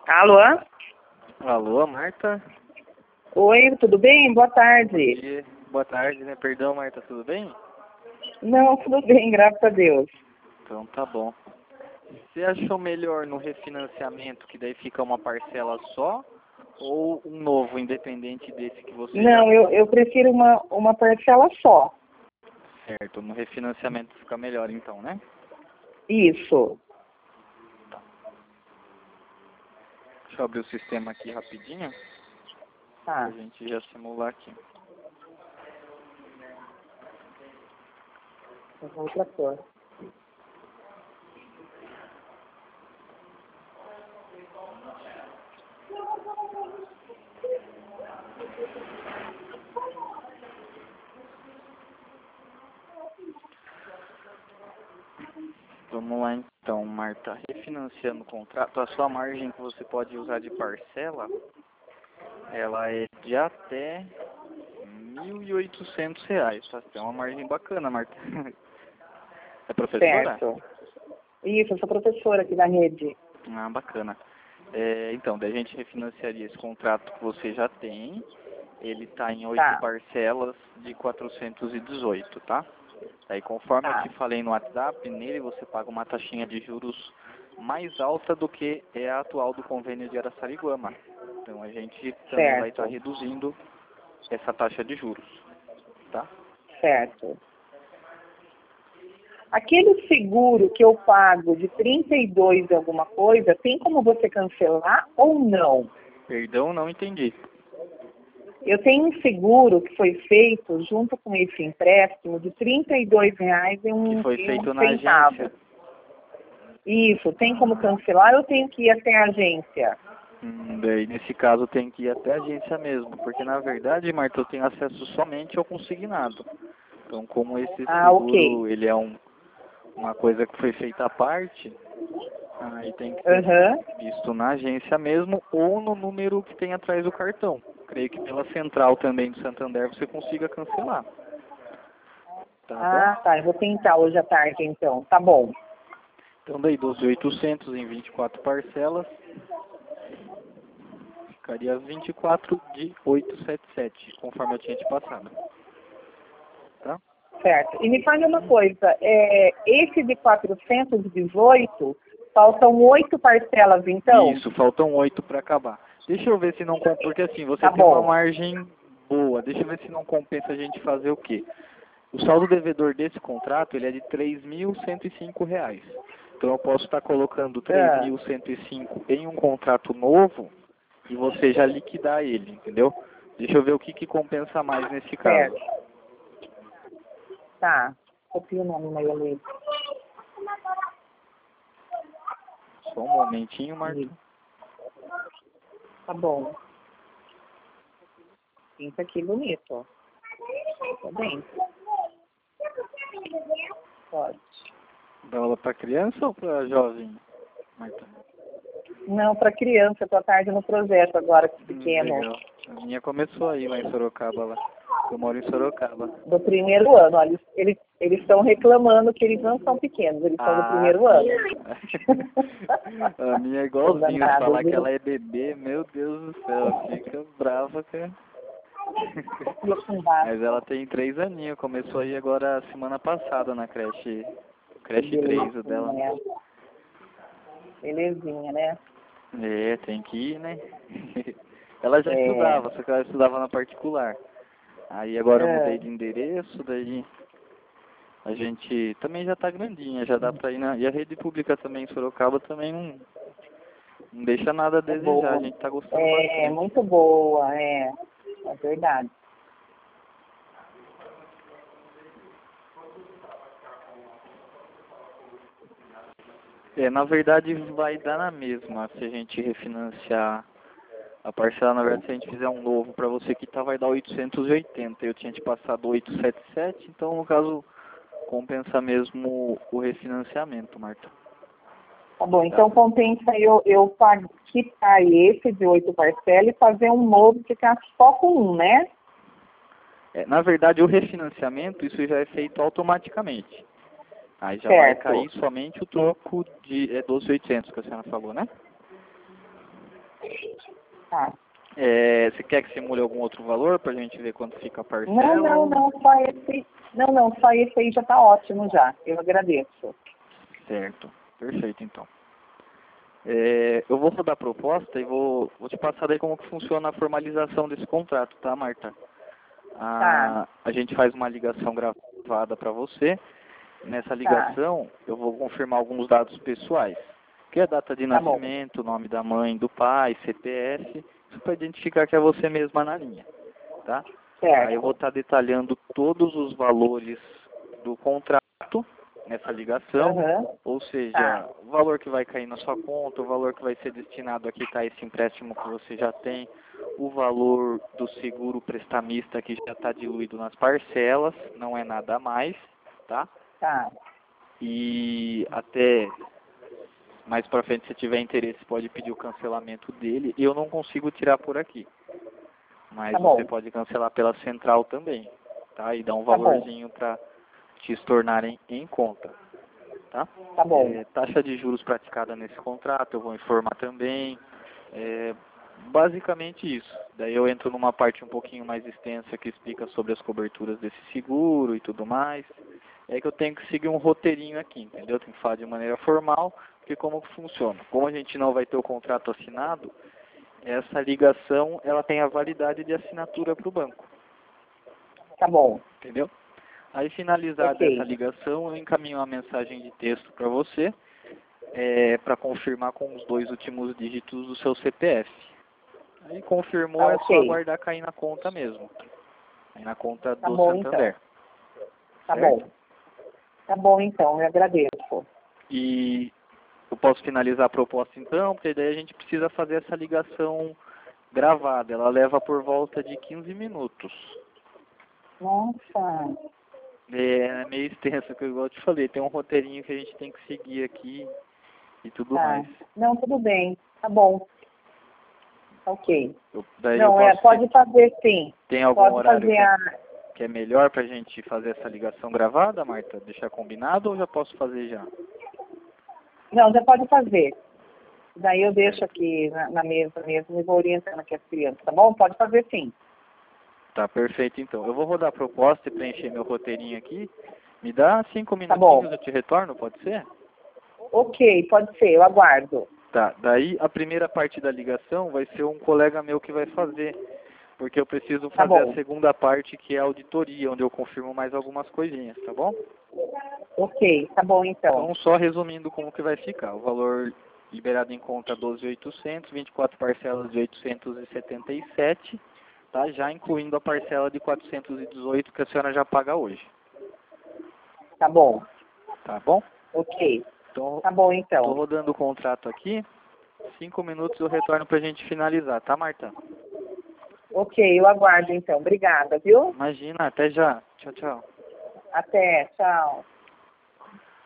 Alô? Alô, Marta? Oi, tudo bem? Boa Bom tarde. dia. Boa tarde, né? Perdão, Marta, tudo bem? Não, tudo bem, graças a Deus. Então tá bom. Você achou melhor no refinanciamento, que daí fica uma parcela só, ou um novo, independente desse que você já Não, tem? eu prefiro uma parcela só. Certo, no refinanciamento fica melhor então, né? Isso. Deixa eu abrir o sistema aqui rapidinho, pra Tá. gente já simular aqui. Eu vou outra cor. Vamos lá então, Marta. Refinanciando o contrato, a sua margem que você pode usar de parcela, ela é de até R$ 1.800, tá? É uma margem bacana, Marta. É professora? Certo. Isso, eu sou professora aqui da rede. Ah, bacana. Então, daí a gente refinanciaria esse contrato que você já tem. Ele está em 8 Tá, parcelas de 418, tá? Aí, conforme eu te tá. falei no WhatsApp, nele você paga uma taxinha de juros mais alta do que é a atual do convênio de Araçariguama. Então, a gente também vai estar Certo, reduzindo essa taxa de juros, tá? certo. Aquele seguro que eu pago de 32 e alguma coisa, tem como você cancelar ou não? Perdão, não entendi. Eu tenho um seguro que foi feito junto com esse empréstimo de R$ 32 e Que um, foi e um feito na centavo. agência. Isso, tem como cancelar ou eu tenho que ir até a agência? Daí, nesse caso, tem que ir até a agência mesmo, porque na verdade, Marta, eu tenho acesso somente ao consignado. Então, como esse Ah, ok. seguro, ele é uma coisa que foi feita à parte, aí tem que ser Aham. visto na agência mesmo ou no número que tem atrás do cartão. Creio que pela central também do Santander você consiga cancelar. Tá bom? Ah, tá. Eu vou tentar hoje à tarde, então. Tá bom. Então, daí 12.800 em 24 parcelas, ficaria 24 de 877, conforme eu tinha te passado. Tá? Certo. E me fale uma coisa. Esse de 418, faltam 8 parcelas, então? Isso, faltam 8 para acabar. Deixa eu ver se não porque assim, você Tá tem uma bom. margem boa. Deixa eu ver se não compensa a gente fazer o quê? O saldo devedor desse contrato, ele é de R$ 3.105. Então eu posso estar colocando Ah, 3.105 em um contrato novo e você já liquidar ele, entendeu? Deixa eu ver o que compensa mais nesse caso. certo. Tá. Copia o nome, Maria Luísa. Só um momentinho, Marta. Tá bom. Pinta aqui bonito, ó. Tá bem. Pode. Dá aula para criança ou para jovem, Marta? Não, para criança, eu tô à tarde no projeto agora, com o pequeno, Legal. A minha começou aí lá em Sorocaba, lá. Eu moro em Sorocaba. do primeiro ano. Olha, eles estão reclamando que eles não são pequenos, eles são do Ah, primeiro ano. sim. A minha é São igualzinho. Se danados, falar que viu? ela é bebê, meu Deus do céu, fica brava, cara. Mas ela tem 3 aninhos, começou aí agora semana passada na Que creche 3 o dela. belezinha, né? Belezinha, né? Tem que ir, né? Ela já É, estudava, só que ela estudava na particular. Aí agora eu mudei é, de endereço, daí a gente também já tá grandinha, já dá pra ir na. E a rede pública também em Sorocaba também não deixa nada a é desejar, a boa. gente tá gostando É bastante. muito boa, é verdade. Na verdade vai dar na mesma se a gente refinanciar a parcela, na verdade se a gente fizer um novo para você que tá, vai dar 880. Eu tinha te passado 877, então no caso compensa mesmo o refinanciamento, Marta. Tá bom, Tá? então compensa eu quitar esse de 8 parcelas e fazer um novo, ficar só com um, né? Na verdade o refinanciamento, isso já é feito automaticamente. Aí já vai Certo. cair somente o troco de 12.800 que a senhora falou, né? Tá. Você quer que simule algum outro valor para a gente ver quanto fica a parcela? Não, só esse. Não, só esse aí já tá ótimo já. Eu agradeço. Certo, perfeito então. Eu vou rodar a proposta e vou te passar daí como que funciona a formalização desse contrato, tá, Marta? Tá. A gente faz uma ligação gravada para você. Nessa ligação, eu vou confirmar alguns dados pessoais, que é a data de Tá bom. nascimento, nome da mãe, do pai, CPF, isso para identificar que é você mesma na linha, tá? Certo. Aí eu vou estar detalhando todos os valores do contrato nessa ligação, ou seja, o valor que vai cair na sua conta, o valor que vai ser destinado a quitar esse empréstimo que você já tem, o valor do seguro prestamista que já está diluído nas parcelas, não é nada a mais, tá? Tá. E até mais pra frente, se tiver interesse, pode pedir o cancelamento dele. Eu não consigo tirar por aqui, mas Tá bom. você pode cancelar pela central também, tá? E dar um Tá bom. valorzinho para te tornarem em conta, tá? Tá bom. Taxa de juros praticada nesse contrato, eu vou informar também. Basicamente isso. Daí eu entro numa parte um pouquinho mais extensa que explica sobre as coberturas desse seguro e tudo mais. É que eu tenho que seguir um roteirinho aqui, entendeu? Eu tenho que falar de maneira formal, porque como que funciona? Como a gente não vai ter o contrato assinado, essa ligação ela tem a validade de assinatura para o banco. Tá bom. Entendeu? Aí finalizada essa ligação, eu encaminho uma mensagem de texto para você, para confirmar com os 2 últimos dígitos do seu CPF. Aí confirmou, é só aguardar cair na conta mesmo. Aí na conta do Santander. Então. Tá bom. Tá bom, então, eu agradeço. E eu posso finalizar a proposta então, porque daí a gente precisa fazer essa ligação gravada. Ela leva por volta de 15 minutos. Nossa. É meio extenso, que igual eu te falei, tem um roteirinho que a gente tem que seguir aqui e tudo mais. Não, tudo bem. Tá bom. Ok. Daí não, pode fazer sim. Tem algum pode horário fazer que é melhor pra gente fazer essa ligação gravada, Marta? Deixar combinado ou já posso fazer já? Não, já pode fazer. Daí eu deixo aqui na mesa mesmo e vou orientando aqui as crianças, tá bom? Pode fazer sim. Tá, perfeito então. Eu vou rodar a proposta e preencher meu roteirinho aqui. Me dá 5 minutinhos, eu te retorno, pode ser? Ok, pode ser, eu aguardo. Tá, daí a primeira parte da ligação vai ser um colega meu que vai fazer, porque eu preciso fazer a segunda parte, que é a auditoria, onde eu confirmo mais algumas coisinhas, tá bom? Ok, tá bom então. Então, só resumindo como que vai ficar. O valor liberado em conta 12.800, 24 parcelas de 877, tá? Já incluindo a parcela de 418 que a senhora já paga hoje. Tá bom. Tá bom? Ok. Então, tá bom então. Tô rodando o contrato aqui. 5 minutos eu retorno pra gente finalizar, tá, Marta? Ok, eu aguardo então. Obrigada, viu? Imagina, até já. Tchau, tchau. Até, tchau.